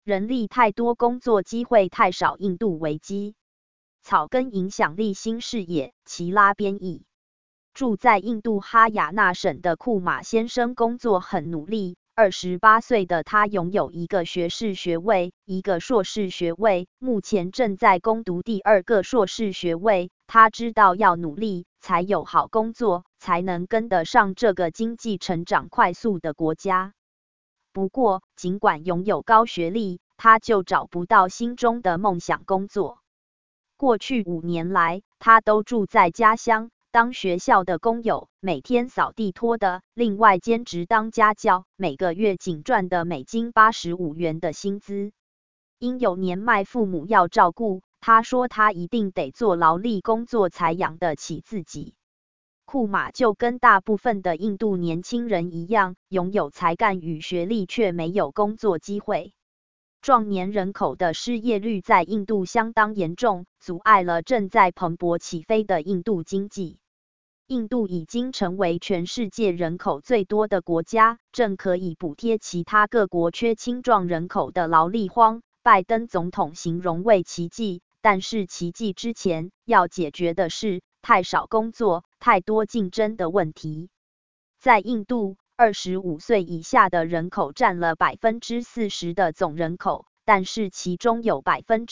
人力太多，工作机会太少，印度危机。草根影响力新视野，齐拉编译。住在印度哈雅那省的库马先生工作很努力。28岁的他拥有一个学士学位，一个硕士学位，目前正在攻读第2个硕士学位。他知道要努力，才有好工作，才能跟得上这个经济成长快速的国家。不过，尽管拥有高学历，他就找不到心中的梦想工作。过去5年来，他都住在家乡，当学校的工友，每天扫地拖的，另外兼职当家教，每个月仅赚的美金85元的薪资。因有年迈父母要照顾，他说他一定得做劳力工作才养得起自己。库马就跟大部分的印度年轻人一样，拥有才干与学历，却没有工作机会。壮年人口的失业率在印度相当严重，阻碍了正在蓬勃起飞的印度经济。印度已经成为全世界人口最多的国家，正可以补贴其他各国缺青壮人口的劳力荒。拜登总统形容为奇迹，但是奇迹之前要解决的是太少工作、太多竞争的问题。在印度，25岁以下的人口占了 40% 的总人口，但是其中有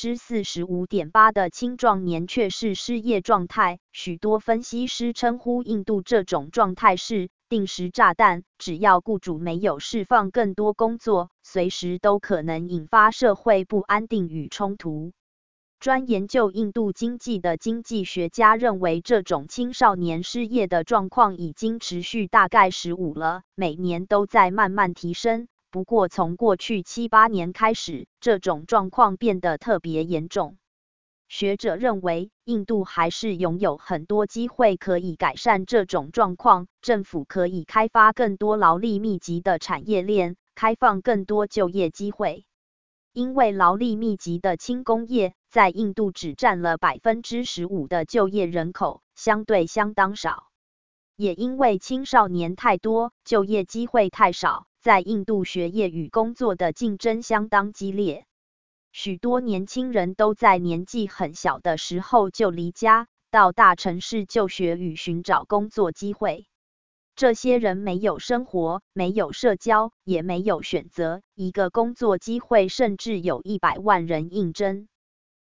45.8% 的青壮年却是失业状态。许多分析师称呼印度这种状态是定时炸弹，只要雇主没有释放更多工作，随时都可能引发社会不安定与冲突。专研究印度经济的经济学家认为，这种青少年失业的状况已经持续大概15了，每年都在慢慢提升。不过从过去7、8年开始，这种状况变得特别严重。学者认为，印度还是拥有很多机会可以改善这种状况，政府可以开发更多劳力密集的产业链，开放更多就业机会。因为劳力密集的轻工业在印度只占了 15% 的就业人口，相对相当少。也因为青少年太多，就业机会太少，在印度学业与工作的竞争相当激烈。许多年轻人都在年纪很小的时候就离家，到大城市就学与寻找工作机会。这些人没有生活，没有社交，也没有选择，一个工作机会甚至有100万人应征。